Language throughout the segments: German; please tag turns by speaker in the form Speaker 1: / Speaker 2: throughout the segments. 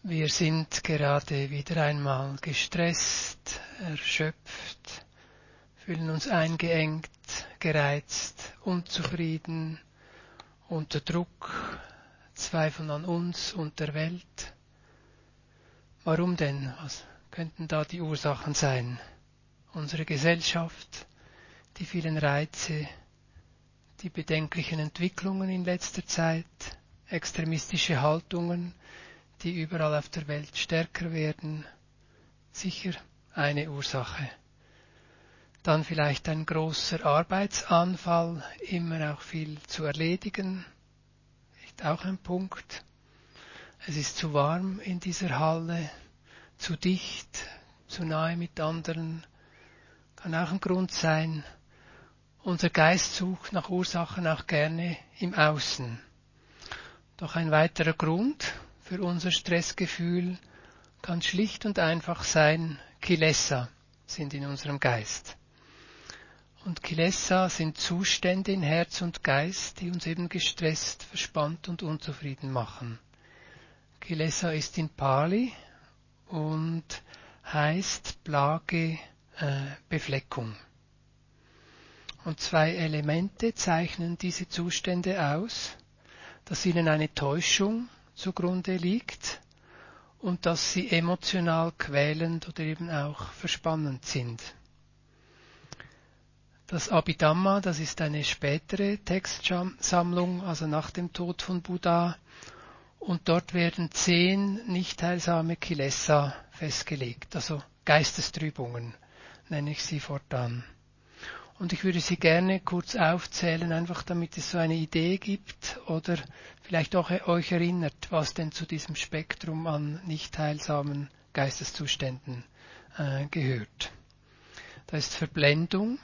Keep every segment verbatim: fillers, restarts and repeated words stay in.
Speaker 1: Wir sind gerade wieder einmal gestresst, erschöpft, fühlen uns eingeengt, gereizt, unzufrieden, unter Druck, zweifeln an uns und der Welt. Warum denn? Was könnten da die Ursachen sein? Unsere Gesellschaft, die vielen Reize, die bedenklichen Entwicklungen in letzter Zeit, extremistische Haltungen, die überall auf der Welt stärker werden, sicher eine Ursache. Dann vielleicht ein großer Arbeitsanfall, immer auch viel zu erledigen, ist auch ein Punkt. Es ist zu warm in dieser Halle, zu dicht, zu nahe mit anderen, kann auch ein Grund sein. Unser Geist sucht nach Ursachen auch gerne im Außen. Doch ein weiterer Grund für unser Stressgefühl kann schlicht und einfach sein, Kilesa sind in unserem Geist. Und Kilesa sind Zustände in Herz und Geist, die uns eben gestresst, verspannt und unzufrieden machen. Kilesa ist in Pali und heißt Plage, äh, Befleckung. Und zwei Elemente zeichnen diese Zustände aus, dass ihnen eine Täuschung zugrunde liegt und dass sie emotional quälend oder eben auch verspannend sind. Das Abhidhamma, das ist eine spätere Textsammlung, also nach dem Tod von Buddha, und dort werden zehn nicht heilsame Kilesa festgelegt, also Geistestrübungen nenne ich sie fortan. Und ich würde sie gerne kurz aufzählen, einfach damit es so eine Idee gibt oder vielleicht auch euch erinnert, was denn zu diesem Spektrum an nicht heilsamen Geisteszuständen äh, gehört. Da ist Verblendung,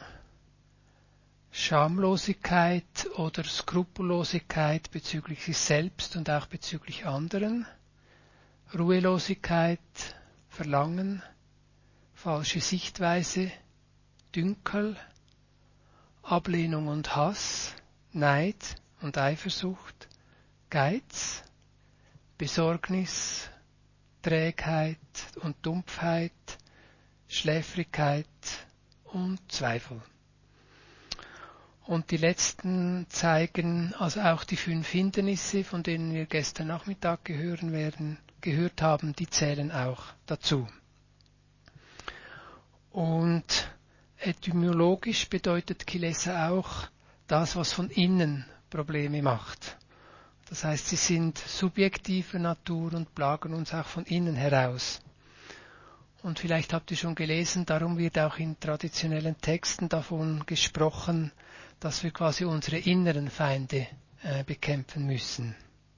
Speaker 1: Schamlosigkeit oder Skrupellosigkeit bezüglich sich selbst und auch bezüglich anderen, Ruhelosigkeit, Verlangen, falsche Sichtweise, Dünkel, Ablehnung und Hass, Neid und Eifersucht, Geiz, Besorgnis, Trägheit und Dumpfheit, Schläfrigkeit und Zweifel. Und die letzten zeigen, also auch die fünf Hindernisse, von denen wir gestern Nachmittag gehören werden, gehört haben, die zählen auch dazu. Und etymologisch bedeutet Kilesa auch das, was von innen Probleme macht. Das heißt, sie sind subjektiver Natur und plagen uns auch von innen heraus. Und vielleicht habt ihr schon gelesen, darum wird auch in traditionellen Texten davon gesprochen, dass wir quasi unsere inneren Feinde äh, bekämpfen müssen.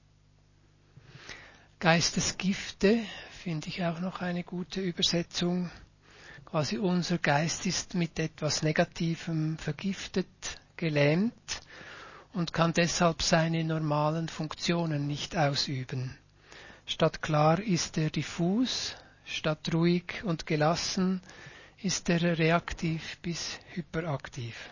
Speaker 1: Geistesgifte finde ich auch noch eine gute Übersetzung. Quasi unser Geist ist mit etwas Negativem vergiftet, gelähmt und kann deshalb seine normalen Funktionen nicht ausüben. Statt klar ist er diffus, statt ruhig und gelassen ist er reaktiv bis hyperaktiv.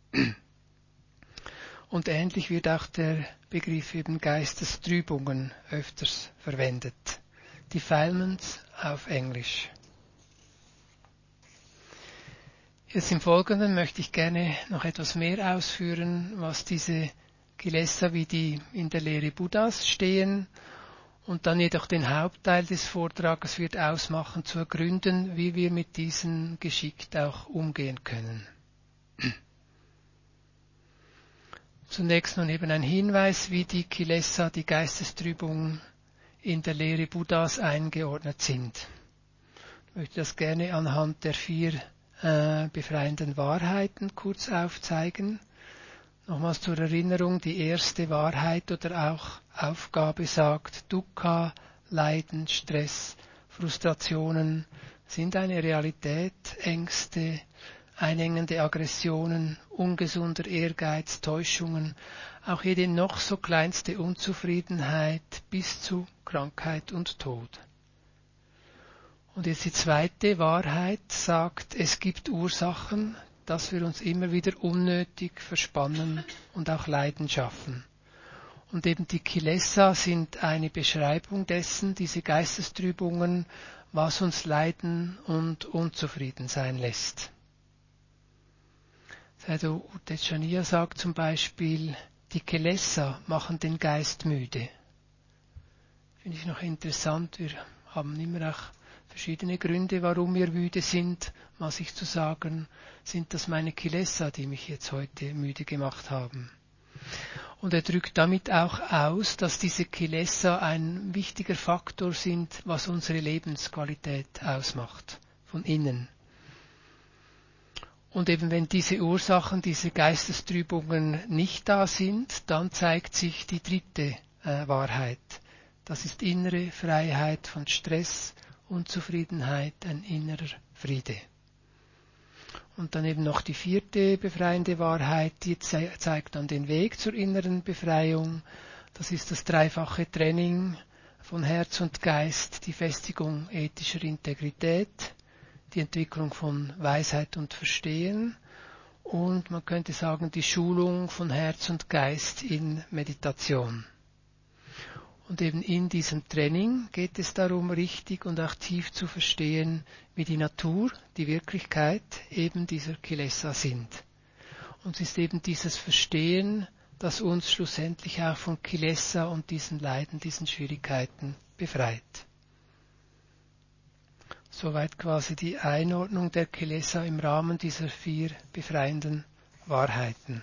Speaker 1: Und ähnlich wird auch der Begriff eben Geistestrübungen öfters verwendet. Defilements auf Englisch. Jetzt im Folgenden möchte ich gerne noch etwas mehr ausführen, was diese Kilesa, wie die in der Lehre Buddhas stehen, und dann jedoch den Hauptteil des Vortrages wird ausmachen, zu ergründen, wie wir mit diesen geschickt auch umgehen können. Zunächst nun eben ein Hinweis, wie die Kilesa, die Geistestrübungen, in der Lehre Buddhas eingeordnet sind. Ich möchte das gerne anhand der vier äh, befreienden Wahrheiten kurz aufzeigen. Nochmals zur Erinnerung, die erste Wahrheit oder auch Aufgabe sagt, Dukkha, Leiden, Stress, Frustrationen sind eine Realität, Ängste, einengende Aggressionen, ungesunder Ehrgeiz, Täuschungen, auch jede noch so kleinste Unzufriedenheit bis zu Krankheit und Tod. Und jetzt die zweite Wahrheit sagt, es gibt Ursachen, dass wir uns immer wieder unnötig verspannen und auch Leiden schaffen. Und eben die Kilessa sind eine Beschreibung dessen, diese Geistestrübungen, was uns leiden und unzufrieden sein lässt. Sayadaw U Tejaniya sagt zum Beispiel, die Kilessa machen den Geist müde. Finde ich noch interessant, wir haben immer auch verschiedene Gründe, warum wir müde sind. Mal sich zu sagen, sind das meine Kilessa, die mich jetzt heute müde gemacht haben. Und er drückt damit auch aus, dass diese Kilessa ein wichtiger Faktor sind, was unsere Lebensqualität ausmacht, von innen. Und eben wenn diese Ursachen, diese Geistestrübungen nicht da sind, dann zeigt sich die dritte äh, Wahrheit. Das ist innere Freiheit von Stress, Unzufriedenheit, ein innerer Friede. Und dann eben noch die vierte befreiende Wahrheit, die ze- zeigt dann den Weg zur inneren Befreiung. Das ist das dreifache Training von Herz und Geist, die Festigung ethischer Integrität, die Entwicklung von Weisheit und Verstehen und man könnte sagen die Schulung von Herz und Geist in Meditation. Und eben in diesem Training geht es darum, richtig und auch tief zu verstehen, wie die Natur, die Wirklichkeit eben dieser Kilessa sind. Und es ist eben dieses Verstehen, das uns schlussendlich auch von Kilessa und diesen Leiden, diesen Schwierigkeiten befreit. Soweit quasi die Einordnung der Kilessa im Rahmen dieser vier befreienden Wahrheiten.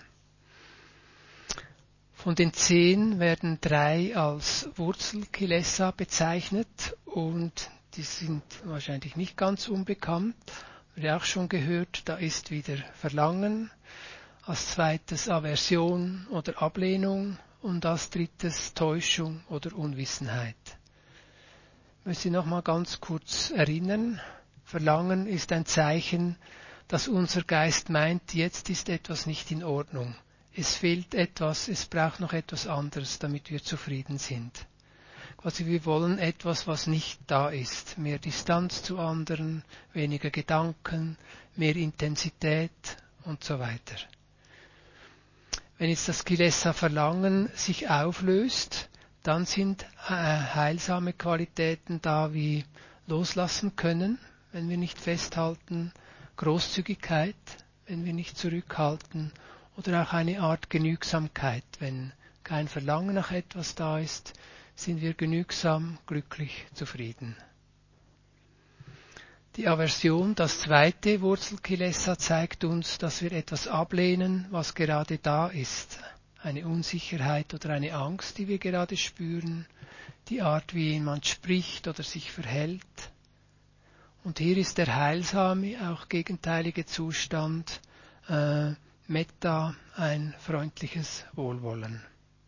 Speaker 1: Von den zehn werden drei als Wurzel-Kilessa bezeichnet und die sind wahrscheinlich nicht ganz unbekannt. Wir haben auch schon gehört, da ist wieder Verlangen, als zweites Aversion oder Ablehnung und als drittes Täuschung oder Unwissenheit. Ich möchte noch mal ganz kurz erinnern. Verlangen ist ein Zeichen, dass unser Geist meint, jetzt ist etwas nicht in Ordnung. Es fehlt etwas, es braucht noch etwas anderes, damit wir zufrieden sind. Quasi wir wollen etwas, was nicht da ist. Mehr Distanz zu anderen, weniger Gedanken, mehr Intensität und so weiter. Wenn jetzt das Kilessa Verlangen sich auflöst, dann sind äh, heilsame Qualitäten da wie loslassen können, wenn wir nicht festhalten, Großzügigkeit, wenn wir nicht zurückhalten, oder auch eine Art Genügsamkeit. Wenn kein Verlangen nach etwas da ist, sind wir genügsam, glücklich, zufrieden. Die Aversion, das zweite Wurzelkilessa, zeigt uns, dass wir etwas ablehnen, was gerade da ist. Eine Unsicherheit oder eine Angst, die wir gerade spüren, die Art, wie jemand spricht oder sich verhält. Und hier ist der heilsame, auch gegenteilige Zustand, äh, Metta, ein freundliches Wohlwollen.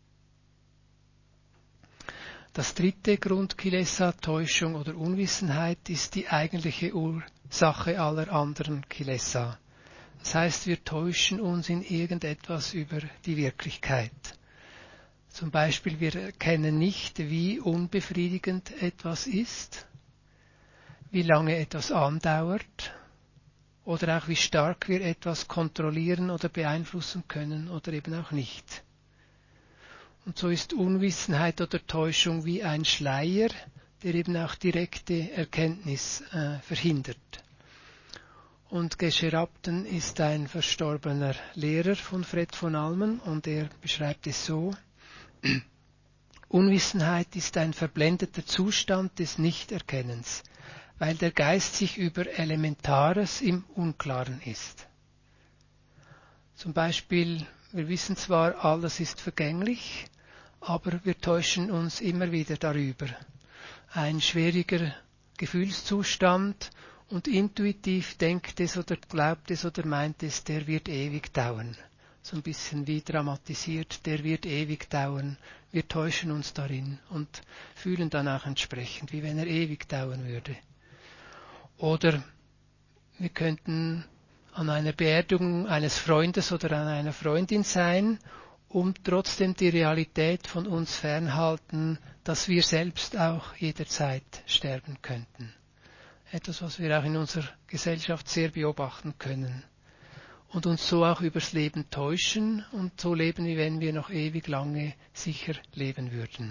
Speaker 1: Das dritte Grundkilessa, Täuschung oder Unwissenheit, ist die eigentliche Ursache aller anderen Kilessa. Das heißt, wir täuschen uns in irgendetwas über die Wirklichkeit. Zum Beispiel, wir erkennen nicht, wie unbefriedigend etwas ist, wie lange etwas andauert, oder auch wie stark wir etwas kontrollieren oder beeinflussen können oder eben auch nicht. Und so ist Unwissenheit oder Täuschung wie ein Schleier, der eben auch direkte Erkenntnis äh, verhindert. Und Geshe Rabten ist ein verstorbener Lehrer von Fred von Almen und er beschreibt es so: Unwissenheit ist ein verblendeter Zustand des Nichterkennens, weil der Geist sich über Elementares im Unklaren ist. Zum Beispiel, wir wissen zwar, alles ist vergänglich, aber wir täuschen uns immer wieder darüber. Ein schwieriger Gefühlszustand und intuitiv denkt es oder glaubt es oder meint es, der wird ewig dauern. So ein bisschen wie dramatisiert, der wird ewig dauern. Wir täuschen uns darin und fühlen dann auch entsprechend, wie wenn er ewig dauern würde. Oder wir könnten an einer Beerdigung eines Freundes oder an einer Freundin sein und trotzdem die Realität von uns fernhalten, dass wir selbst auch jederzeit sterben könnten. Etwas, was wir auch in unserer Gesellschaft sehr beobachten können. und uns so auch übers Leben täuschen und so leben, wie wenn wir noch ewig lange sicher leben würden.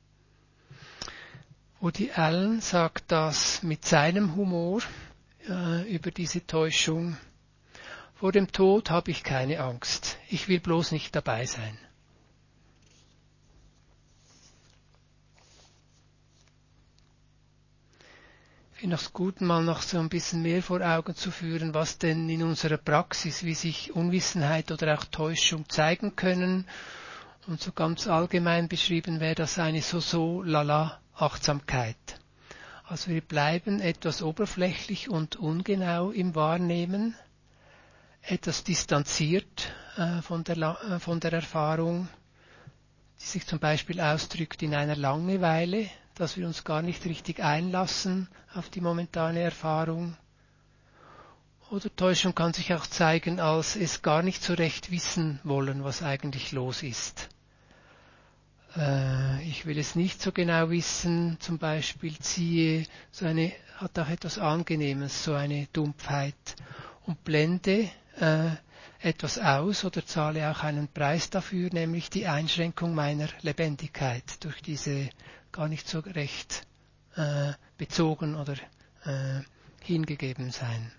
Speaker 1: Woody Allen sagt das mit seinem Humor äh, über diese Täuschung. Vor dem Tod habe ich keine Angst. Ich will bloß nicht dabei sein. Ich finde es gut, mal noch so ein bisschen mehr vor Augen zu führen, was denn in unserer Praxis, wie sich Unwissenheit oder auch Täuschung zeigen können. Und so ganz allgemein beschrieben wäre das eine so-so-lala-Achtsamkeit. Also wir bleiben etwas oberflächlich und ungenau im Wahrnehmen, etwas distanziert äh, von, der, äh, von der Erfahrung, die sich zum Beispiel ausdrückt in einer Langeweile, dass wir uns gar nicht richtig einlassen auf die momentane Erfahrung. Oder Täuschung kann sich auch zeigen, als es gar nicht so recht wissen wollen, was eigentlich los ist. Äh, ich will es nicht so genau wissen, zum Beispiel ziehe, so eine, hat auch etwas Angenehmes, so eine Dumpfheit, und blende äh, etwas aus oder zahle auch einen Preis dafür, nämlich die Einschränkung meiner Lebendigkeit durch diese gar nicht so recht äh, bezogen oder äh, hingegeben sein.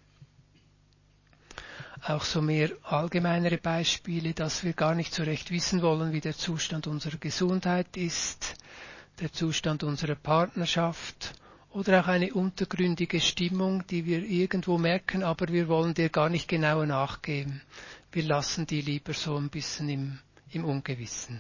Speaker 1: Auch so mehr allgemeinere Beispiele, dass wir gar nicht so recht wissen wollen, wie der Zustand unserer Gesundheit ist, der Zustand unserer Partnerschaft oder auch eine untergründige Stimmung, die wir irgendwo merken, aber wir wollen der gar nicht genauer nachgeben. Wir lassen die lieber so ein bisschen im, im Ungewissen.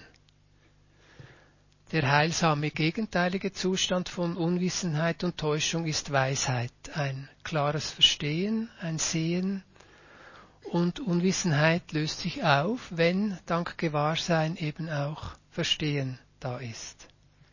Speaker 1: Der heilsame gegenteilige Zustand von Unwissenheit und Täuschung ist Weisheit, ein klares Verstehen, ein Sehen, und Unwissenheit löst sich auf, wenn dank Gewahrsein eben auch Verstehen da ist.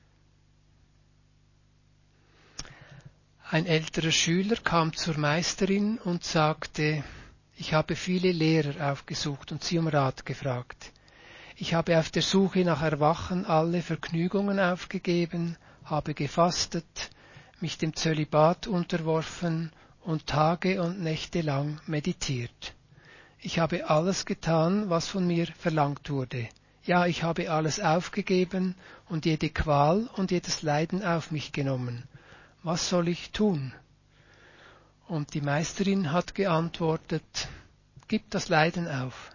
Speaker 1: Ein älterer Schüler kam zur Meisterin und sagte, ich habe viele Lehrer aufgesucht und sie um Rat gefragt. Ich habe auf der Suche nach Erwachen alle Vergnügungen aufgegeben, habe gefastet, mich dem Zölibat unterworfen und Tage und Nächte lang meditiert. Ich habe alles getan, was von mir verlangt wurde. Ja, ich habe alles aufgegeben und jede Qual und jedes Leiden auf mich genommen. Was soll ich tun? Und die Meisterin hat geantwortet, gib das Leiden auf.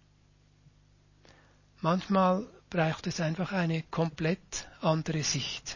Speaker 1: Manchmal braucht es einfach eine komplett andere Sicht.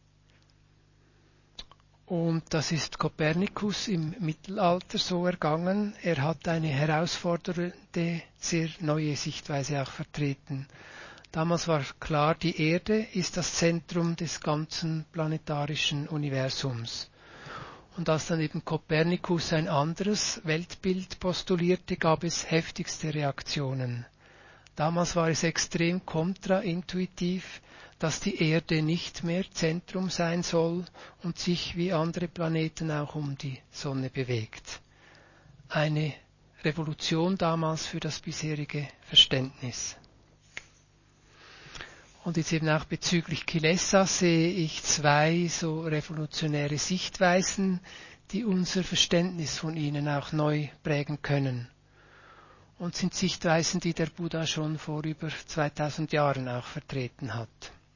Speaker 1: Und das ist Kopernikus im Mittelalter so ergangen. Er hat eine herausfordernde, sehr neue Sichtweise auch vertreten. Damals war klar, die Erde ist das Zentrum des ganzen planetarischen Universums. Und als dann eben Kopernikus ein anderes Weltbild postulierte, gab es heftigste Reaktionen. Damals war es extrem kontraintuitiv, dass die Erde nicht mehr Zentrum sein soll und sich wie andere Planeten auch um die Sonne bewegt. Eine Revolution damals für das bisherige Verständnis. Und jetzt eben auch bezüglich Kilesa sehe ich zwei so revolutionäre Sichtweisen, die unser Verständnis von ihnen auch neu prägen können. Und sind Sichtweisen, die der Buddha schon vor über zweitausend Jahren auch vertreten hat.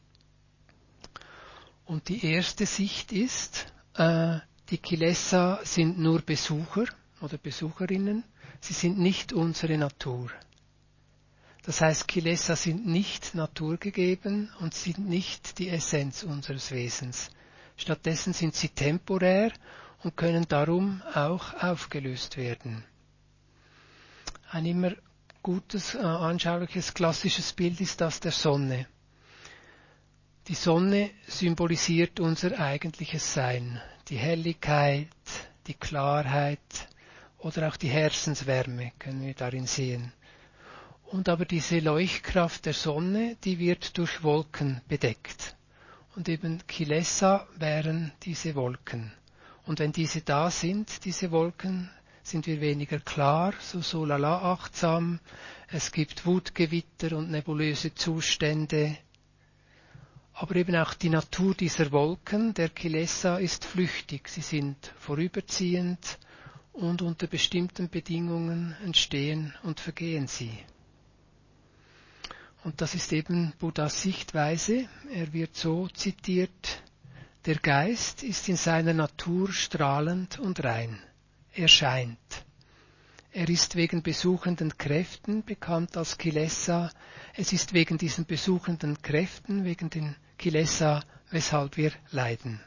Speaker 1: Und die erste Sicht ist, äh, die Kilesa sind nur Besucher oder Besucherinnen, sie sind nicht unsere Natur. Das heißt, Kilesa sind nicht naturgegeben und sind nicht die Essenz unseres Wesens. Stattdessen sind sie temporär und können darum auch aufgelöst werden. Ein immer gutes, äh, anschauliches, klassisches Bild ist das der Sonne. Die Sonne symbolisiert unser eigentliches Sein, die Helligkeit, die Klarheit oder auch die Herzenswärme können wir darin sehen. Und aber diese Leuchtkraft der Sonne, die wird durch Wolken bedeckt. Und eben Kilesa wären diese Wolken. Und wenn diese da sind, diese Wolken, sind wir weniger klar, so so lala achtsam. Es gibt Wutgewitter und nebulöse Zustände. Aber eben auch die Natur dieser Wolken, der Kilesa, ist flüchtig. Sie sind vorüberziehend und unter bestimmten Bedingungen entstehen und vergehen sie. Und das ist eben Buddhas Sichtweise. Er wird so zitiert: Der Geist ist in seiner Natur strahlend und rein. Er scheint. Er ist wegen besuchenden Kräften bekannt als Kilesa. Es ist wegen diesen besuchenden Kräften, wegen den Kilesa, weshalb wir leiden.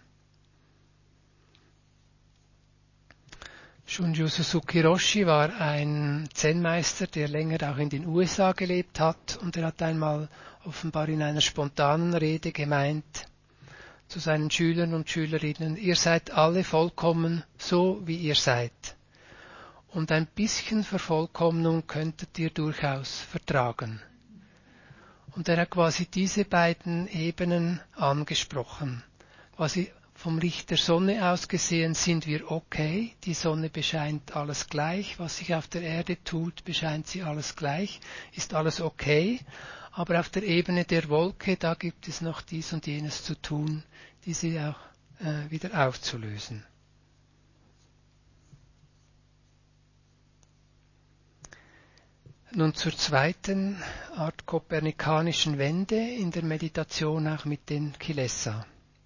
Speaker 1: Shunryu Suzuki Roshi war ein Zen-Meister, der länger auch in den U S A gelebt hat, und er hat einmal offenbar in einer spontanen Rede gemeint zu seinen Schülern und Schülerinnen: Ihr seid alle vollkommen, so wie ihr seid. Und ein bisschen Vervollkommnung könntet ihr durchaus vertragen. Und er hat quasi diese beiden Ebenen angesprochen. Quasi vom Licht der Sonne aus gesehen sind wir okay, die Sonne bescheint alles gleich, was sich auf der Erde tut, bescheint sie alles gleich, ist alles okay, aber auf der Ebene der Wolke, da gibt es noch dies und jenes zu tun, diese auch äh, wieder aufzulösen. Nun zur zweiten Art kopernikanischen Wende in der Meditation, auch mit den Kilesa.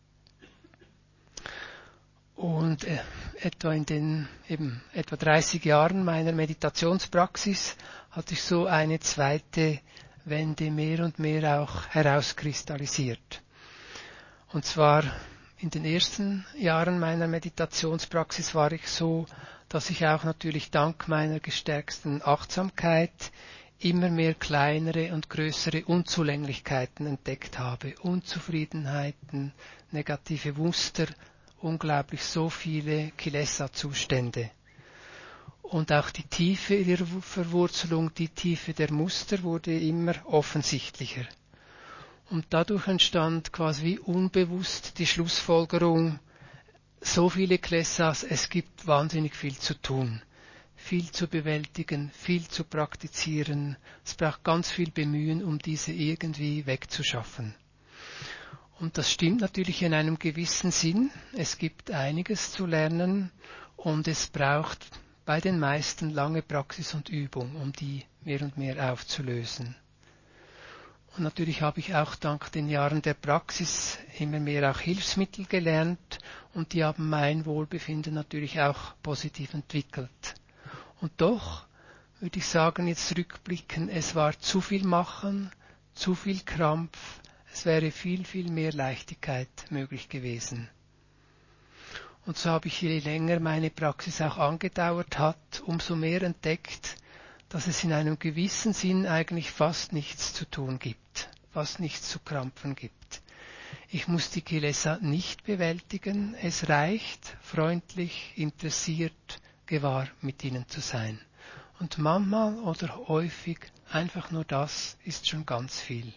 Speaker 1: Und äh, etwa in den eben etwa dreißig Jahren meiner Meditationspraxis hat sich so eine zweite Wende mehr und mehr auch herauskristallisiert. Und zwar in den ersten Jahren meiner Meditationspraxis war ich so, dass ich auch natürlich dank meiner gestärkten Achtsamkeit immer mehr kleinere und größere Unzulänglichkeiten entdeckt habe, Unzufriedenheiten, negative Muster, unglaublich so viele Kilesa-Zustände. Und auch die Tiefe ihrer Verwurzelung, die Tiefe der Muster wurde immer offensichtlicher. Und dadurch entstand quasi unbewusst die Schlussfolgerung: So viele Klessas, es gibt wahnsinnig viel zu tun, viel zu bewältigen, viel zu praktizieren. Es braucht ganz viel Bemühen, um diese irgendwie wegzuschaffen. Und das stimmt natürlich in einem gewissen Sinn. Es gibt einiges zu lernen und es braucht bei den meisten lange Praxis und Übung, um die mehr und mehr aufzulösen. Und natürlich habe ich auch dank den Jahren der Praxis immer mehr auch Hilfsmittel gelernt und die haben mein Wohlbefinden natürlich auch positiv entwickelt. Und doch würde ich sagen, jetzt rückblicken, es war zu viel Machen, zu viel Krampf, es wäre viel, viel mehr Leichtigkeit möglich gewesen. Und so habe ich, je länger meine Praxis auch angedauert hat, umso mehr entdeckt, dass es in einem gewissen Sinn eigentlich fast nichts zu tun gibt, fast nichts zu krampfen gibt. Ich muss die Kilesa nicht bewältigen, es reicht, freundlich, interessiert, gewahr mit ihnen zu sein. Und manchmal oder häufig einfach nur das ist schon ganz viel.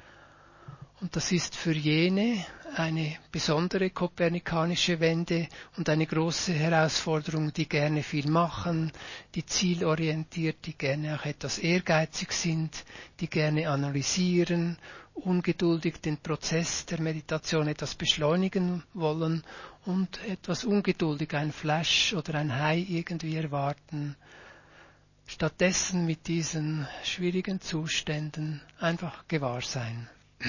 Speaker 1: Und das ist für jene eine besondere kopernikanische Wende und eine große Herausforderung, die gerne viel machen, die zielorientiert, die gerne auch etwas ehrgeizig sind, die gerne analysieren, ungeduldig den Prozess der Meditation etwas beschleunigen wollen und etwas ungeduldig ein Flash oder ein High irgendwie erwarten. Stattdessen mit diesen schwierigen Zuständen einfach gewahr sein.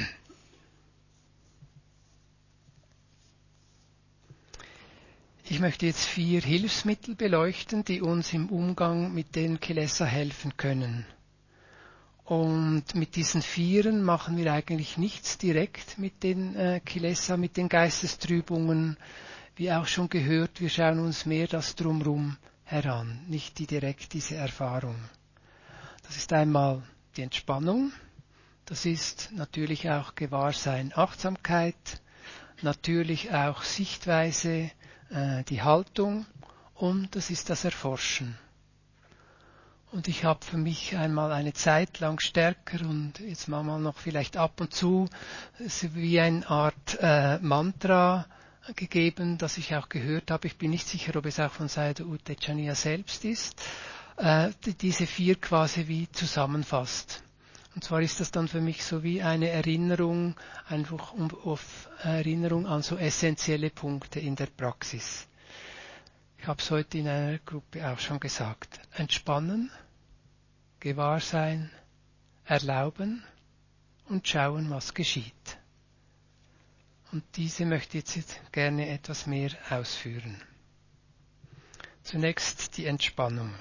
Speaker 1: Ich möchte jetzt vier Hilfsmittel beleuchten, die uns im Umgang mit den Kilesa helfen können. Und mit diesen Vieren machen wir eigentlich nichts direkt mit den äh, Kilesa, mit den Geistestrübungen. Wie auch schon gehört, wir schauen uns mehr das Drumherum heran, nicht die direkt diese Erfahrung. Das ist einmal die Entspannung, das ist natürlich auch Gewahrsein, Achtsamkeit, natürlich auch Sichtweise, die Haltung und das ist das Erforschen. Und ich habe für mich einmal eine Zeit lang stärker und jetzt mal noch vielleicht ab und zu wie eine Art äh, Mantra gegeben, das ich auch gehört habe. Ich bin nicht sicher, ob es auch von Sayadaw U Tejaniya selbst ist, äh, die diese vier quasi wie zusammenfasst. Und zwar ist das dann für mich so wie eine Erinnerung, einfach um, auf Erinnerung an so essentielle Punkte in der Praxis. Ich habe es heute in einer Gruppe auch schon gesagt. Entspannen, Gewahrsein, erlauben und schauen, was geschieht. Und diese möchte ich jetzt gerne etwas mehr ausführen. Zunächst die Entspannung.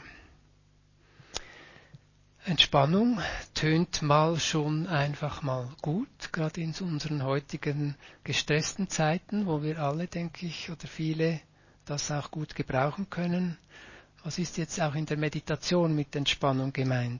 Speaker 1: Entspannung tönt mal schon einfach mal gut, gerade in unseren heutigen gestressten Zeiten, wo wir alle, denke ich, oder viele das auch gut gebrauchen können. Was ist jetzt auch in der Meditation mit Entspannung gemeint?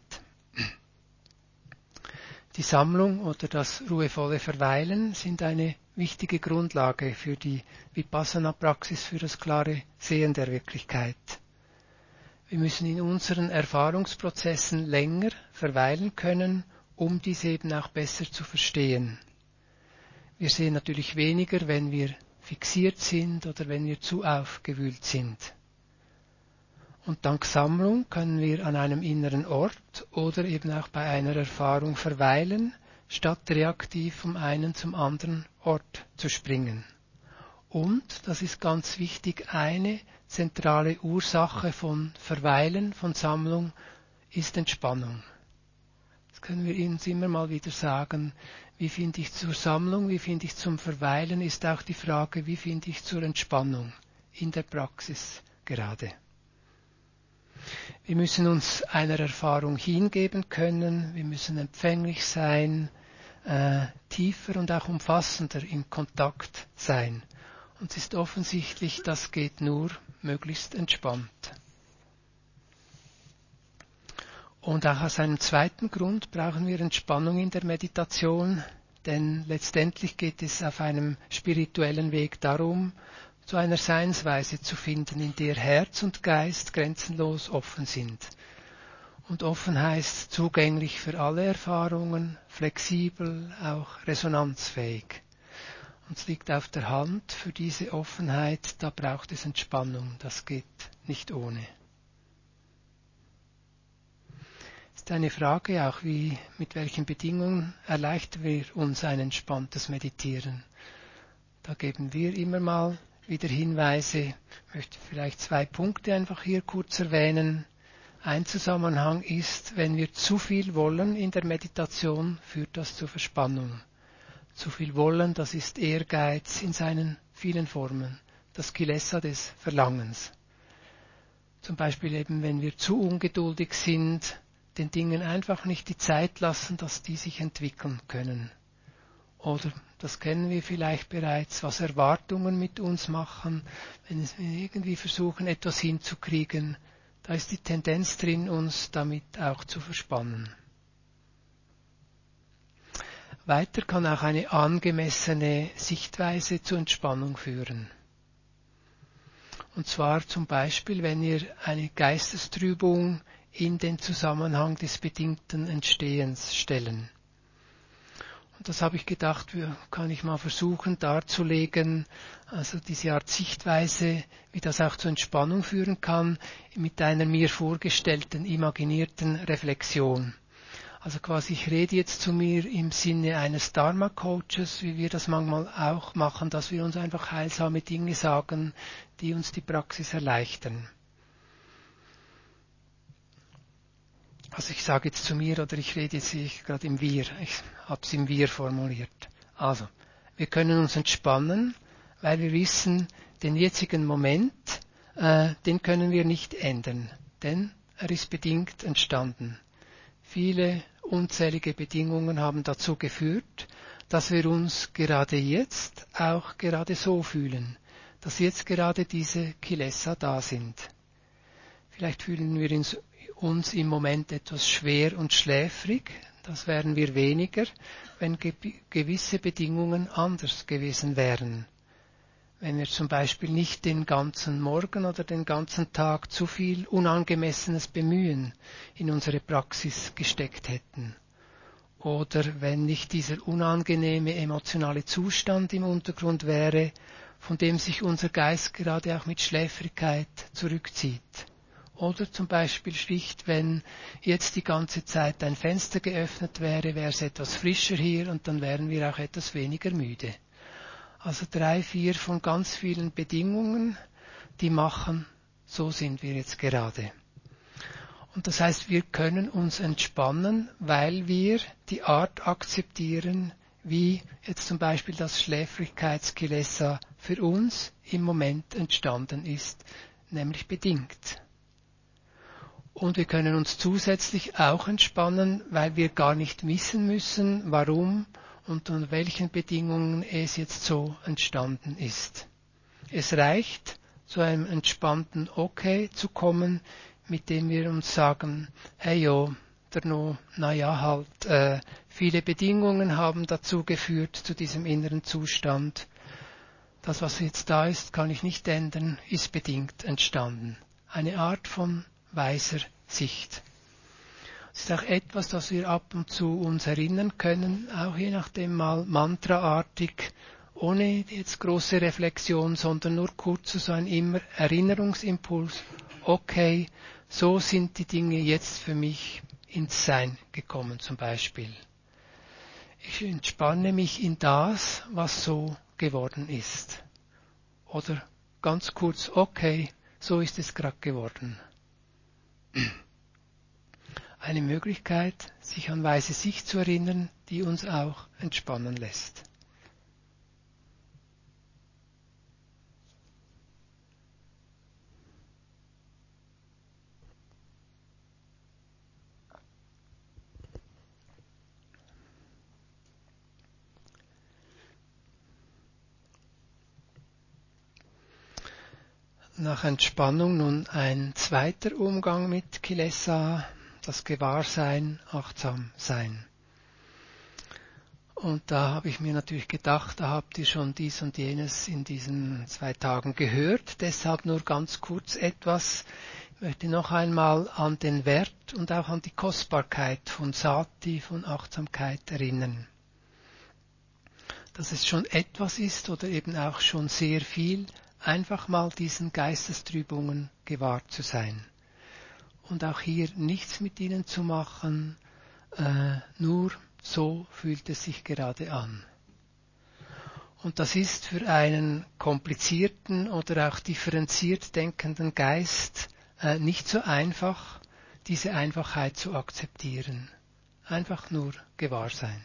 Speaker 1: Die Sammlung oder das ruhevolle Verweilen sind eine wichtige Grundlage für die Vipassana-Praxis, für das klare Sehen der Wirklichkeit. Wir müssen in unseren Erfahrungsprozessen länger verweilen können, um diese eben auch besser zu verstehen. Wir sehen natürlich weniger, wenn wir fixiert sind oder wenn wir zu aufgewühlt sind. Und dank Sammlung können wir an einem inneren Ort oder eben auch bei einer Erfahrung verweilen, statt reaktiv vom einen zum anderen Ort zu springen. Und, das ist ganz wichtig, eine zentrale Ursache von Verweilen, von Sammlung, ist Entspannung. Das können wir uns immer mal wieder sagen. Wie finde ich zur Sammlung, wie finde ich zum Verweilen, ist auch die Frage, wie finde ich zur Entspannung in der Praxis gerade. Wir müssen uns einer Erfahrung hingeben können, wir müssen empfänglich sein, äh, tiefer und auch umfassender in Kontakt sein. Und es ist offensichtlich, das geht nur möglichst entspannt. Und auch aus einem zweiten Grund brauchen wir Entspannung in der Meditation, denn letztendlich geht es auf einem spirituellen Weg darum, zu einer Seinsweise zu finden, in der Herz und Geist grenzenlos offen sind. Und offen heißt zugänglich für alle Erfahrungen, flexibel, auch resonanzfähig. Und es liegt auf der Hand, für diese Offenheit, da braucht es Entspannung, das geht nicht ohne. Es ist eine Frage auch, wie, mit welchen Bedingungen erleichtern wir uns ein entspanntes Meditieren. Da geben wir immer mal wieder Hinweise. Ich möchte vielleicht zwei Punkte einfach hier kurz erwähnen. Ein Zusammenhang ist, wenn wir zu viel wollen in der Meditation, führt das zur Verspannung. Zu viel wollen, das ist Ehrgeiz in seinen vielen Formen, das Kilesa des Verlangens. Zum Beispiel eben, wenn wir zu ungeduldig sind, den Dingen einfach nicht die Zeit lassen, dass die sich entwickeln können. Oder, das kennen wir vielleicht bereits, was Erwartungen mit uns machen, wenn wir irgendwie versuchen, etwas hinzukriegen, da ist die Tendenz drin, uns damit auch zu verspannen. Weiter kann auch eine angemessene Sichtweise zur Entspannung führen. Und zwar zum Beispiel, wenn wir eine Geistestrübung in den Zusammenhang des bedingten Entstehens stellen. Und das habe ich gedacht, kann ich mal versuchen darzulegen, also diese Art Sichtweise, wie das auch zur Entspannung führen kann, mit einer mir vorgestellten, imaginierten Reflexion. Also quasi, ich rede jetzt zu mir im Sinne eines Dharma-Coaches, wie wir das manchmal auch machen, dass wir uns einfach heilsame Dinge sagen, die uns die Praxis erleichtern. Also ich sage jetzt zu mir, oder ich rede jetzt ich gerade im Wir, ich habe es im Wir formuliert. Also, wir können uns entspannen, weil wir wissen, den jetzigen Moment, äh, den können wir nicht ändern, denn er ist bedingt entstanden. Viele unzählige Bedingungen haben dazu geführt, dass wir uns gerade jetzt auch gerade so fühlen, dass jetzt gerade diese Kilesa da sind. Vielleicht fühlen wir uns im Moment etwas schwer und schläfrig, das wären wir weniger, wenn ge- gewisse Bedingungen anders gewesen wären. Wenn wir zum Beispiel nicht den ganzen Morgen oder den ganzen Tag zu viel unangemessenes Bemühen in unsere Praxis gesteckt hätten. Oder wenn nicht dieser unangenehme emotionale Zustand im Untergrund wäre, von dem sich unser Geist gerade auch mit Schläfrigkeit zurückzieht. Oder zum Beispiel schlicht, wenn jetzt die ganze Zeit ein Fenster geöffnet wäre, wäre es etwas frischer hier und dann wären wir auch etwas weniger müde. Also drei, vier von ganz vielen Bedingungen, die machen, so sind wir jetzt gerade. Und das heißt, wir können uns entspannen, weil wir die Art akzeptieren, wie jetzt zum Beispiel das Schläfrigkeitskilesa für uns im Moment entstanden ist, nämlich bedingt. Und wir können uns zusätzlich auch entspannen, weil wir gar nicht wissen müssen, warum und unter welchen Bedingungen es jetzt so entstanden ist. Es reicht, zu einem entspannten Okay zu kommen, mit dem wir uns sagen, hey jo, der no, na ja halt, äh, viele Bedingungen haben dazu geführt, zu diesem inneren Zustand. Das, was jetzt da ist, kann ich nicht ändern, ist bedingt entstanden. Eine Art von weiser Sicht. Es ist auch etwas, das wir ab und zu uns erinnern können, auch je nachdem mal mantraartig, ohne jetzt große Reflexion, sondern nur kurz so ein immer Erinnerungsimpuls. Okay, so sind die Dinge jetzt für mich ins Sein gekommen zum Beispiel. Ich entspanne mich in das, was so geworden ist. Oder ganz kurz, okay, so ist es gerade geworden. Eine Möglichkeit, sich an weise Sicht zu erinnern, die uns auch entspannen lässt. Nach Entspannung nun ein zweiter Umgang mit Kilesa, das Gewahrsein, Achtsamsein. Und da habe ich mir natürlich gedacht, da habt ihr schon dies und jenes in diesen zwei Tagen gehört, deshalb nur ganz kurz etwas. Ich möchte noch einmal an den Wert und auch an die Kostbarkeit von Sati, von Achtsamkeit erinnern. Dass es schon etwas ist oder eben auch schon sehr viel, einfach mal diesen Geistestrübungen gewahrt zu sein. Und auch hier nichts mit ihnen zu machen, äh, nur so fühlt es sich gerade an. Und das ist für einen komplizierten oder auch differenziert denkenden Geist äh, nicht so einfach, diese Einfachheit zu akzeptieren. Einfach nur gewahr sein.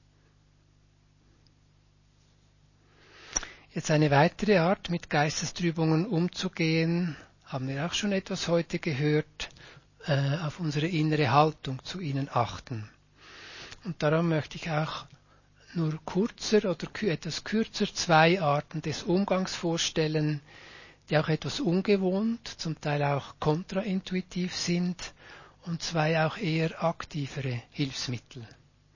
Speaker 1: Jetzt eine weitere Art, mit Geistestrübungen umzugehen, haben wir auch schon etwas heute gehört, äh, auf unsere innere Haltung zu ihnen achten. Und darum möchte ich auch nur kurzer oder etwas kürzer zwei Arten des Umgangs vorstellen, die auch etwas ungewohnt, zum Teil auch kontraintuitiv sind und zwei auch eher aktivere Hilfsmittel.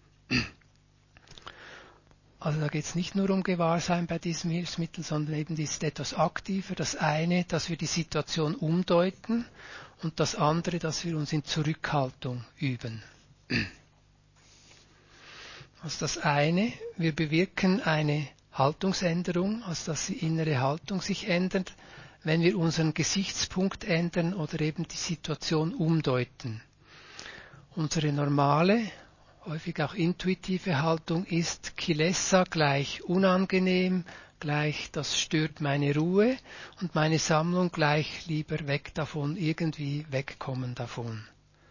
Speaker 1: Also da geht es nicht nur um Gewahrsein bei diesem Hilfsmittel, sondern eben die ist etwas aktiver. Das eine, dass wir die Situation umdeuten und das andere, dass wir uns in Zurückhaltung üben. Also das eine, wir bewirken eine Haltungsänderung, also dass die innere Haltung sich ändert, wenn wir unseren Gesichtspunkt ändern oder eben die Situation umdeuten. Unsere normale, häufig auch intuitive Haltung ist Kilesa gleich unangenehm, gleich das stört meine Ruhe und meine Sammlung gleich lieber weg davon, irgendwie wegkommen davon.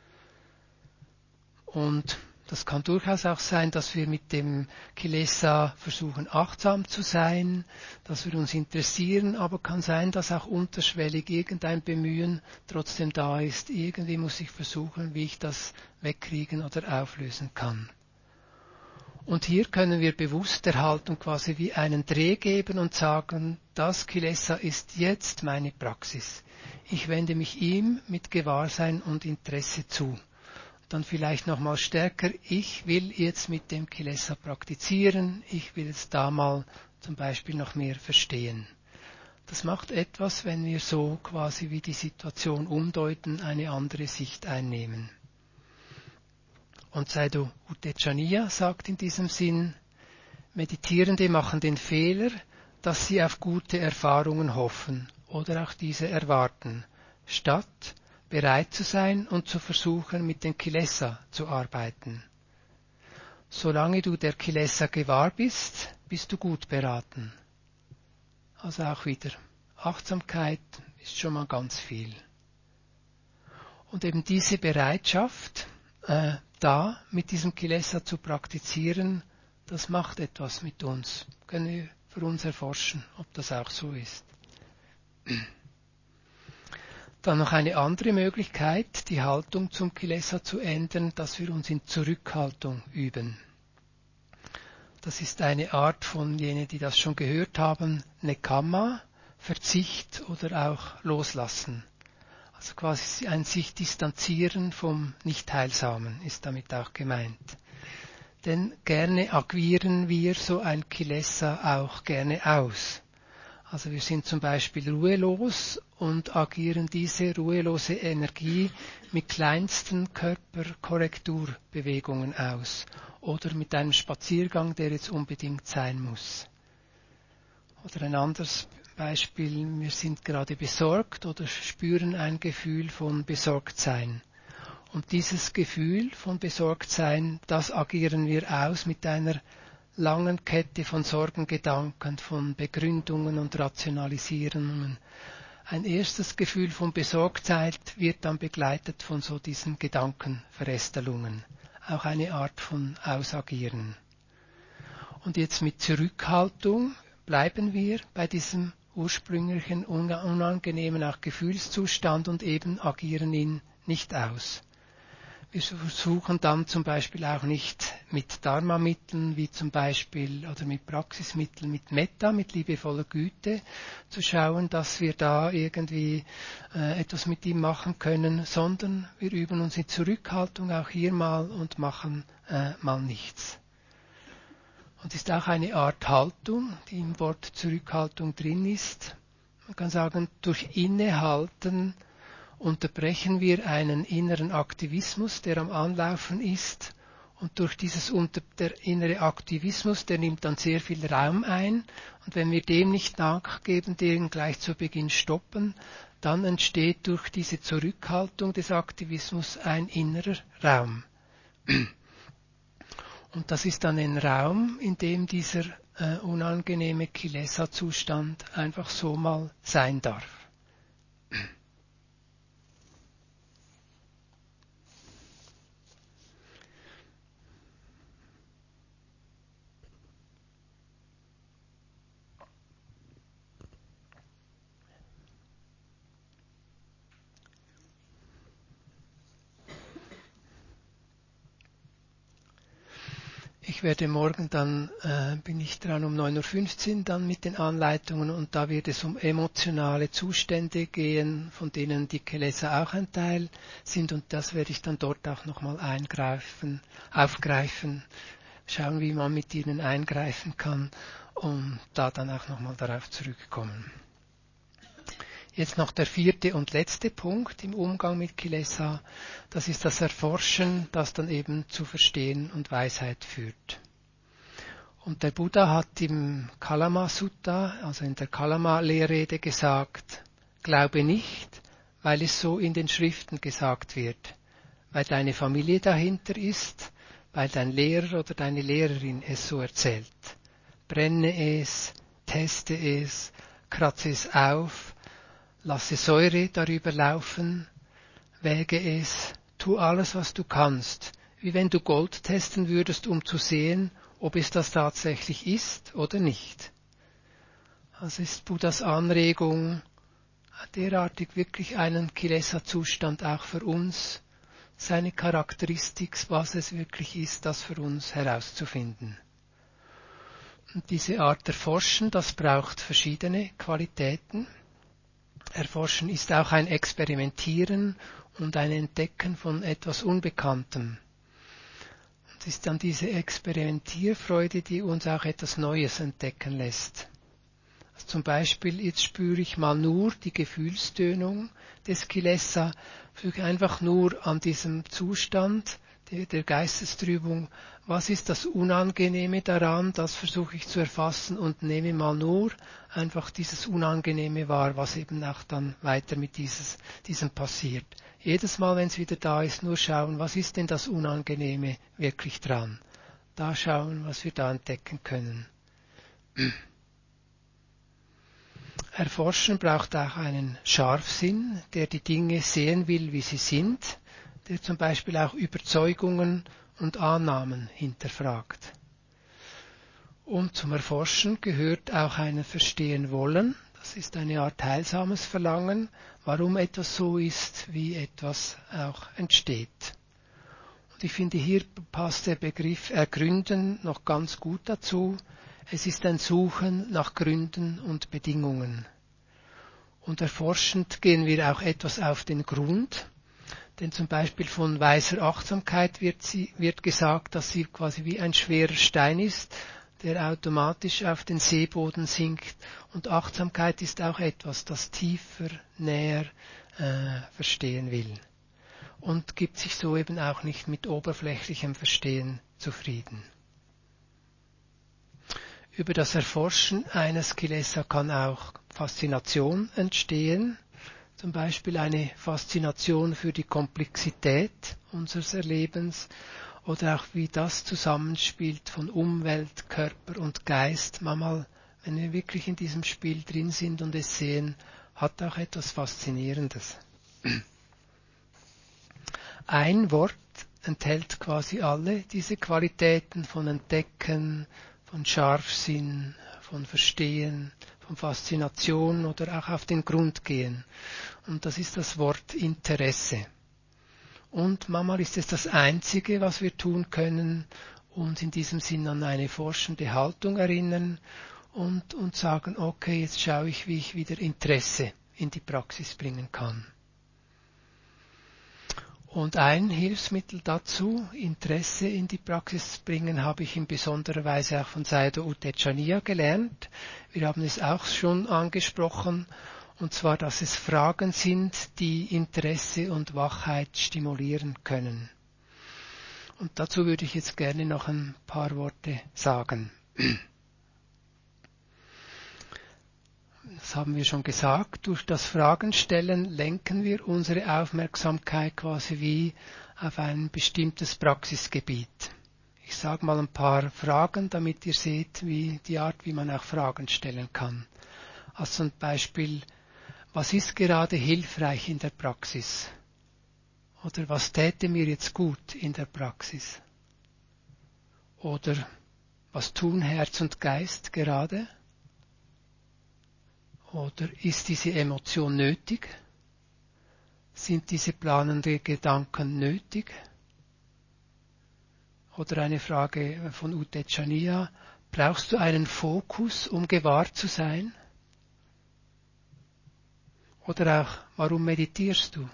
Speaker 1: Und das kann durchaus auch sein, dass wir mit dem Kilesa versuchen achtsam zu sein, dass wir uns interessieren, aber kann sein, dass auch unterschwellig irgendein Bemühen trotzdem da ist. Irgendwie muss ich versuchen, wie ich das wegkriegen oder auflösen kann. Und hier können wir bewusst der Haltung quasi wie einen Dreh geben und sagen, das Kilesa ist jetzt meine Praxis. Ich wende mich ihm mit Gewahrsein und Interesse zu. Dann vielleicht nochmal stärker, ich will jetzt mit dem Kilesa praktizieren, ich will jetzt da mal zum Beispiel noch mehr verstehen. Das macht etwas, wenn wir so quasi wie die Situation umdeuten, eine andere Sicht einnehmen. Und Sayadaw U Tejaniya sagt in diesem Sinn, Meditierende machen den Fehler, dass sie auf gute Erfahrungen hoffen oder auch diese erwarten, statt bereit zu sein und zu versuchen, mit den Kilesa zu arbeiten. Solange du der Kilesa gewahr bist, bist du gut beraten. Also auch wieder Achtsamkeit, ist schon mal ganz viel. Und eben diese Bereitschaft, äh, da mit diesem Kilesa zu praktizieren, das macht etwas mit uns. Können wir für uns erforschen, ob das auch so ist. Dann noch eine andere Möglichkeit, die Haltung zum Kilesa zu ändern, dass wir uns in Zurückhaltung üben. Das ist eine Art von jenen, die das schon gehört haben, Nekama, Verzicht oder auch Loslassen. Also quasi ein sich distanzieren vom Nicht-Heilsamen ist damit auch gemeint. Denn gerne agieren wir so ein Kilesa auch gerne aus. Also wir sind zum Beispiel ruhelos und agieren diese ruhelose Energie mit kleinsten Körperkorrekturbewegungen aus oder mit einem Spaziergang, der jetzt unbedingt sein muss. Oder ein anderes Beispiel, wir sind gerade besorgt oder spüren ein Gefühl von Besorgtsein. Und dieses Gefühl von Besorgtsein, das agieren wir aus mit einer langen Kette von Sorgengedanken, von Begründungen und Rationalisierungen. Ein erstes Gefühl von Besorgtheit wird dann begleitet von so diesen Gedankenverästelungen. Auch eine Art von Ausagieren. Und jetzt mit Zurückhaltung bleiben wir bei diesem ursprünglichen, unangenehmen auch Gefühlszustand und eben agieren ihn nicht aus. Wir versuchen dann zum Beispiel auch nicht mit Dharma-Mitteln, wie zum Beispiel, oder mit Praxismitteln, mit Metta, mit liebevoller Güte, zu schauen, dass wir da irgendwie äh, etwas mit ihm machen können, sondern wir üben uns in Zurückhaltung auch hier mal und machen äh, mal nichts. Und ist auch eine Art Haltung, die im Wort Zurückhaltung drin ist. Man kann sagen, durch Innehalten unterbrechen wir einen inneren Aktivismus, der am Anlaufen ist. Und durch dieses unter, der innere Aktivismus, der nimmt dann sehr viel Raum ein. Und wenn wir dem nicht nachgeben, den gleich zu Beginn stoppen, dann entsteht durch diese Zurückhaltung des Aktivismus ein innerer Raum. Und das ist dann ein Raum, in dem dieser äh, unangenehme Kilesa-Zustand einfach so mal sein darf. Ich werde morgen dann, äh, bin ich dran um neun Uhr fünfzehn dann mit den Anleitungen und da wird es um emotionale Zustände gehen, von denen die Kilesa auch ein Teil sind und das werde ich dann dort auch nochmal eingreifen, aufgreifen, schauen, wie man mit ihnen eingreifen kann und da dann auch nochmal darauf zurückkommen. Jetzt noch der vierte und letzte Punkt im Umgang mit Kilesa, das ist das Erforschen, das dann eben zu Verstehen und Weisheit führt. Und der Buddha hat im Kalama Sutta, also in der Kalama-Lehrrede gesagt, glaube nicht, weil es so in den Schriften gesagt wird, weil deine Familie dahinter ist, weil dein Lehrer oder deine Lehrerin es so erzählt. Brenne es, teste es, kratze es auf, lasse Säure darüber laufen, wäge es, tu alles, was du kannst, wie wenn du Gold testen würdest, um zu sehen, ob es das tatsächlich ist oder nicht. Also ist Buddhas Anregung, derartig wirklich einen Kilesa-Zustand auch für uns, seine Charakteristik, was es wirklich ist, das für uns herauszufinden. Und diese Art Erforschen, das braucht verschiedene Qualitäten. Erforschen ist auch ein Experimentieren und ein Entdecken von etwas Unbekanntem. Es ist dann diese Experimentierfreude, die uns auch etwas Neues entdecken lässt. Also zum Beispiel, jetzt spüre ich mal nur die Gefühlstönung des Kilesa, füge einfach nur an diesem Zustand der, der Geistestrübung, was ist das Unangenehme daran, das versuche ich zu erfassen und nehme mal nur einfach dieses Unangenehme wahr, was eben auch dann weiter mit dieses, diesem passiert. Jedes Mal, wenn es wieder da ist, nur schauen, was ist denn das Unangenehme wirklich dran. Da schauen, was wir da entdecken können. Erforschen braucht auch einen Scharfsinn, der die Dinge sehen will, wie sie sind, der zum Beispiel auch Überzeugungen und Annahmen hinterfragt. Und zum Erforschen gehört auch ein Verstehen wollen. Das ist eine Art heilsames Verlangen, warum etwas so ist, wie etwas auch entsteht. Und ich finde, hier passt der Begriff Ergründen noch ganz gut dazu. Es ist ein Suchen nach Gründen und Bedingungen. Und erforschend gehen wir auch etwas auf den Grund. Denn zum Beispiel von weiser Achtsamkeit wird, sie, wird gesagt, dass sie quasi wie ein schwerer Stein ist, der automatisch auf den Seeboden sinkt. Und Achtsamkeit ist auch etwas, das tiefer, näher äh, verstehen will. Und gibt sich so eben auch nicht mit oberflächlichem Verstehen zufrieden. Über das Erforschen eines Kilesa kann auch Faszination entstehen, zum Beispiel eine Faszination für die Komplexität unseres Erlebens oder auch wie das zusammenspielt von Umwelt, Körper und Geist. Manchmal, wenn wir wirklich in diesem Spiel drin sind und es sehen, hat auch etwas Faszinierendes. Ein Wort enthält quasi alle diese Qualitäten von Entdecken, von Scharfsinn, von Verstehen, von Faszination oder auch auf den Grund gehen. Und das ist das Wort Interesse. Und manchmal ist es das Einzige, was wir tun können, uns in diesem Sinn an eine forschende Haltung erinnern und, und sagen, okay, jetzt schaue ich, wie ich wieder Interesse in die Praxis bringen kann. Und ein Hilfsmittel dazu, Interesse in die Praxis zu bringen, habe ich in besonderer Weise auch von Sayadaw U Tejaniya gelernt. Wir haben es auch schon angesprochen, und zwar, dass es Fragen sind, die Interesse und Wachheit stimulieren können. Und dazu würde ich jetzt gerne noch ein paar Worte sagen. Das haben wir schon gesagt, durch das Fragenstellen lenken wir unsere Aufmerksamkeit quasi wie auf ein bestimmtes Praxisgebiet. Ich sage mal ein paar Fragen, damit ihr seht, wie die Art, wie man auch Fragen stellen kann. Also zum Beispiel, was ist gerade hilfreich in der Praxis? Oder was täte mir jetzt gut in der Praxis? Oder was tun Herz und Geist gerade? Oder ist diese Emotion nötig? Sind diese planenden Gedanken nötig? Oder eine Frage von U Tejaniya, brauchst du einen Fokus, um gewahr zu sein? Oder auch, warum meditierst du?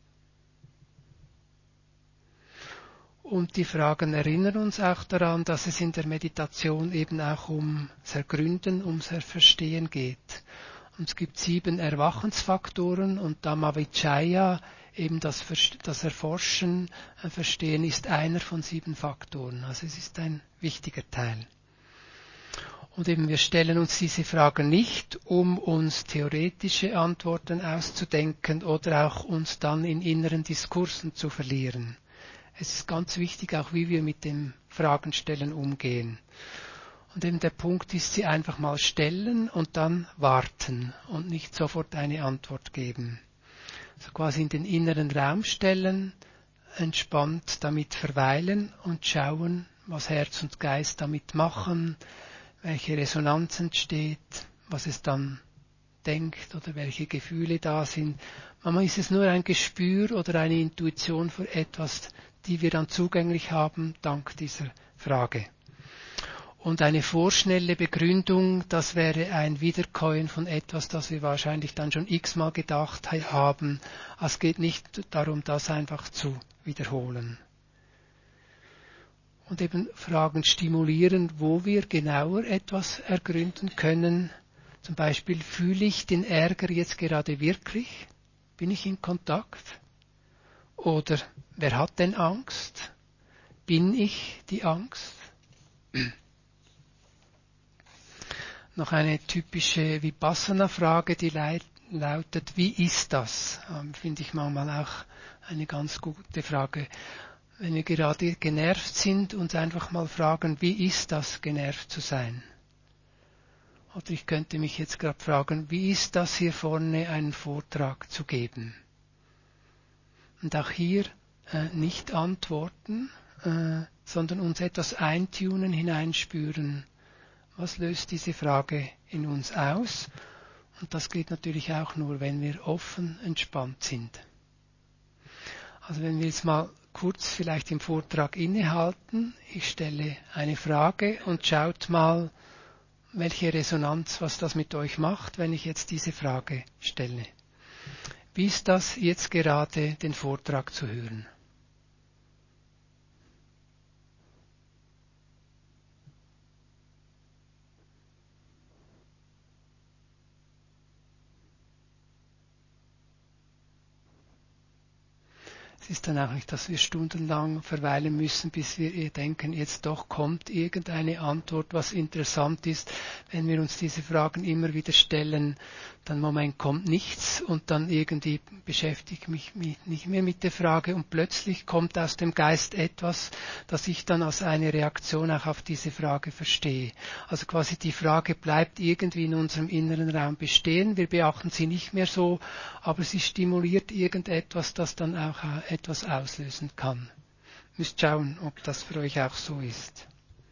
Speaker 1: Und die Fragen erinnern uns auch daran, dass es in der Meditation eben auch ums Ergründen, ums Verstehen geht. Und es gibt sieben Erwachensfaktoren und Dhammavicaya, eben das, das Erforschen, Verstehen, ist einer von sieben Faktoren. Also es ist ein wichtiger Teil. Und eben wir stellen uns diese Fragen nicht, um uns theoretische Antworten auszudenken oder auch uns dann in inneren Diskursen zu verlieren. Es ist ganz wichtig auch, wie wir mit dem Fragenstellen umgehen. Und eben der Punkt ist, sie einfach mal stellen und dann warten und nicht sofort eine Antwort geben. Also quasi in den inneren Raum stellen, entspannt damit verweilen und schauen, was Herz und Geist damit machen, welche Resonanz entsteht, was es dann denkt oder welche Gefühle da sind. Manchmal ist es nur ein Gespür oder eine Intuition für etwas, die wir dann zugänglich haben, dank dieser Frage. Und eine vorschnelle Begründung, das wäre ein Wiederkäuen von etwas, das wir wahrscheinlich dann schon x-mal gedacht haben. Es geht nicht darum, das einfach zu wiederholen. Und eben Fragen stimulieren, wo wir genauer etwas ergründen können. Zum Beispiel, fühle ich den Ärger jetzt gerade wirklich? Bin ich in Kontakt? Oder wer hat denn Angst? Bin ich die Angst? Noch eine typische Vipassana-Frage, die lautet, wie ist das? Ähm, finde ich manchmal auch eine ganz gute Frage. Wenn wir gerade genervt sind, uns einfach mal fragen, wie ist das, genervt zu sein? Oder ich könnte mich jetzt gerade fragen, wie ist das hier vorne einen Vortrag zu geben? Und auch hier äh, nicht antworten, äh, sondern uns etwas eintunen, hineinspüren. Was löst diese Frage in uns aus? Und das geht natürlich auch nur, wenn wir offen, entspannt sind. Also wenn wir jetzt mal kurz vielleicht im Vortrag innehalten, ich stelle eine Frage und schaut mal, welche Resonanz, was das mit euch macht, wenn ich jetzt diese Frage stelle. Wie ist das jetzt gerade, den Vortrag zu hören? Es ist dann auch nicht, dass wir stundenlang verweilen müssen, bis wir denken, jetzt doch kommt irgendeine Antwort, was interessant ist. Wenn wir uns diese Fragen immer wieder stellen, dann im Moment kommt nichts und dann irgendwie beschäftige ich mich nicht mehr mit der Frage und plötzlich kommt aus dem Geist etwas, das ich dann als eine Reaktion auch auf diese Frage verstehe. Also quasi die Frage bleibt irgendwie in unserem inneren Raum bestehen, wir beachten sie nicht mehr so, aber sie stimuliert irgendetwas, das dann auch etwas auslösen kann. Müsst schauen, ob das für euch auch so ist.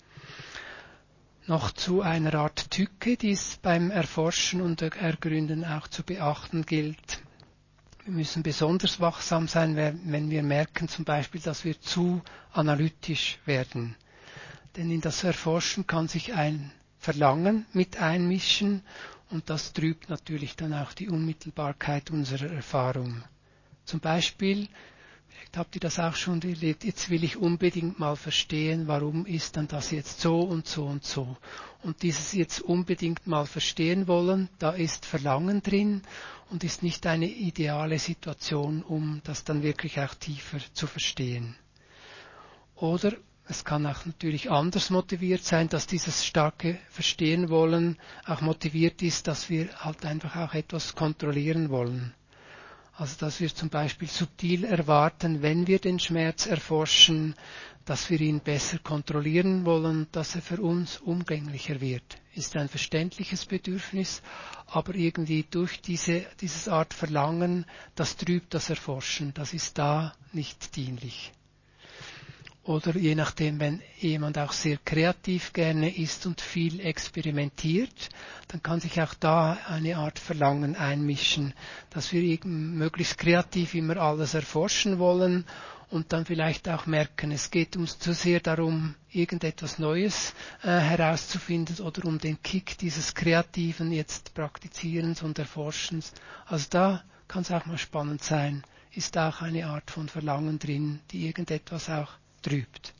Speaker 1: Noch zu einer Art Tücke, die es beim Erforschen und Ergründen auch zu beachten gilt. Wir müssen besonders wachsam sein, wenn wir merken zum Beispiel, dass wir zu analytisch werden. Denn in das Erforschen kann sich ein Verlangen mit einmischen und das trübt natürlich dann auch die Unmittelbarkeit unserer Erfahrung. Zum Beispiel, vielleicht habt ihr das auch schon erlebt, jetzt will ich unbedingt mal verstehen, warum ist dann das jetzt so und so und so. Und dieses jetzt unbedingt mal verstehen wollen, da ist Verlangen drin und ist nicht eine ideale Situation, um das dann wirklich auch tiefer zu verstehen. Oder es kann auch natürlich anders motiviert sein, dass dieses starke Verstehen wollen auch motiviert ist, dass wir halt einfach auch etwas kontrollieren wollen. Also dass wir zum Beispiel subtil erwarten, wenn wir den Schmerz erforschen, dass wir ihn besser kontrollieren wollen, dass er für uns umgänglicher wird. Ist ein verständliches Bedürfnis, aber irgendwie durch diese, diese Art Verlangen, das trübt das Erforschen, das ist da nicht dienlich. Oder je nachdem, wenn jemand auch sehr kreativ gerne ist und viel experimentiert, dann kann sich auch da eine Art Verlangen einmischen, dass wir eben möglichst kreativ immer alles erforschen wollen und dann vielleicht auch merken, es geht uns zu sehr darum, irgendetwas Neues äh, herauszufinden oder um den Kick dieses kreativen jetzt Praktizierens und Erforschens. Also da kann es auch mal spannend sein, ist auch eine Art von Verlangen drin, die irgendetwas auch trübt.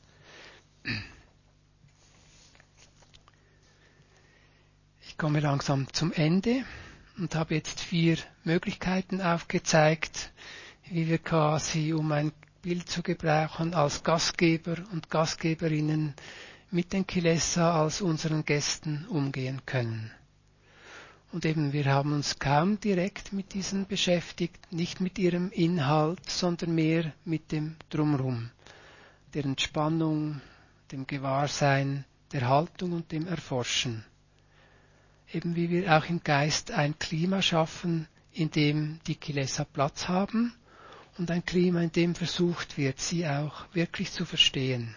Speaker 1: Ich komme langsam zum Ende und habe jetzt vier Möglichkeiten aufgezeigt, wie wir quasi, um ein Bild zu gebrauchen, als Gastgeber und Gastgeberinnen mit den Kilesa als unseren Gästen umgehen können. Und eben, wir haben uns kaum direkt mit diesen beschäftigt, nicht mit ihrem Inhalt, sondern mehr mit dem Drumherum. Der Entspannung, dem Gewahrsein, der Haltung und dem Erforschen. Eben wie wir auch im Geist ein Klima schaffen, in dem die Kilesa Platz haben und ein Klima, in dem versucht wird, sie auch wirklich zu verstehen.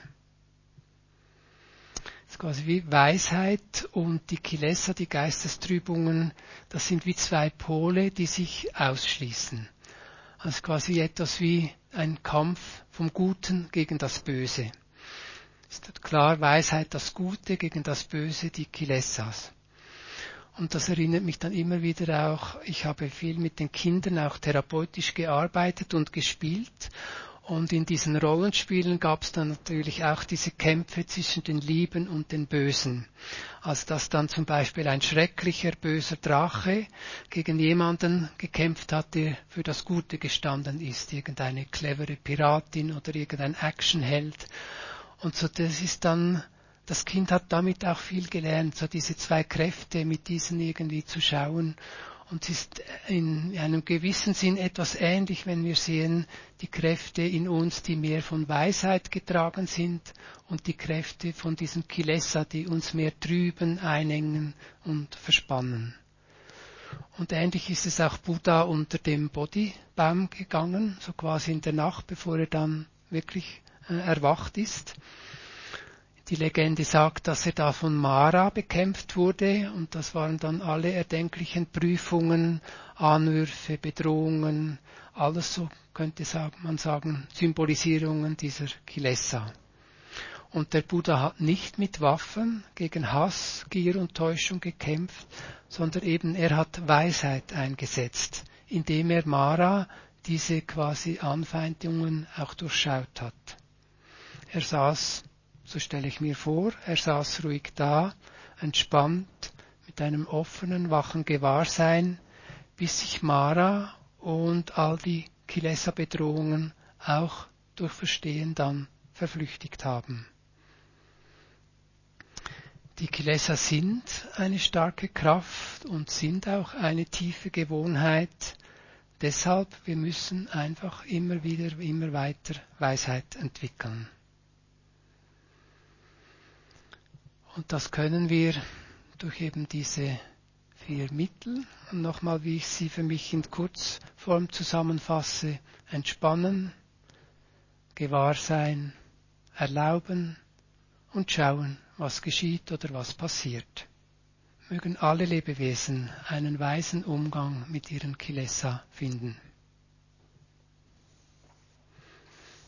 Speaker 1: Das ist quasi wie Weisheit und die Kilesa, die Geistestrübungen, das sind wie zwei Pole, die sich ausschließen. Also quasi etwas wie ein Kampf vom Guten gegen das Böse. Ist klar, Weisheit das Gute gegen das Böse, die Kilesas. Und das erinnert mich dann immer wieder auch, ich habe viel mit den Kindern auch therapeutisch gearbeitet und gespielt. Und in diesen Rollenspielen gab es dann natürlich auch diese Kämpfe zwischen den Lieben und den Bösen. Also dass dann zum Beispiel ein schrecklicher, böser Drache gegen jemanden gekämpft hat, der für das Gute gestanden ist. Irgendeine clevere Piratin oder irgendein Actionheld. Und so das ist dann, das Kind hat damit auch viel gelernt, so diese zwei Kräfte mit diesen irgendwie zu schauen. Und es ist in einem gewissen Sinn etwas ähnlich, wenn wir sehen, die Kräfte in uns, die mehr von Weisheit getragen sind, und die Kräfte von diesem Kilesa, die uns mehr trüben, einengen und verspannen. Und ähnlich ist es auch Buddha unter dem Bodhibaum gegangen, so quasi in der Nacht, bevor er dann wirklich äh, erwacht ist. Die Legende sagt, dass er da von Mara bekämpft wurde, und das waren dann alle erdenklichen Prüfungen, Anwürfe, Bedrohungen, alles, so könnte man sagen, Symbolisierungen dieser Kilesa. Und der Buddha hat nicht mit Waffen gegen Hass, Gier und Täuschung gekämpft, sondern eben er hat Weisheit eingesetzt, indem er Mara, diese quasi Anfeindungen, auch durchschaut hat. Er saß, so stelle ich mir vor, er saß ruhig da, entspannt, mit einem offenen, wachen Gewahrsein, bis sich Mara und all die Kilesa-Bedrohungen auch durch Verstehen dann verflüchtigt haben. Die Kilesa sind eine starke Kraft und sind auch eine tiefe Gewohnheit. Deshalb, wir müssen einfach immer wieder, immer weiter Weisheit entwickeln. Und das können wir durch eben diese vier Mittel, und nochmal, wie ich sie für mich in Kurzform zusammenfasse: entspannen, Gewahrsein, erlauben und schauen, was geschieht oder was passiert. Mögen alle Lebewesen einen weisen Umgang mit ihren Kilesa finden.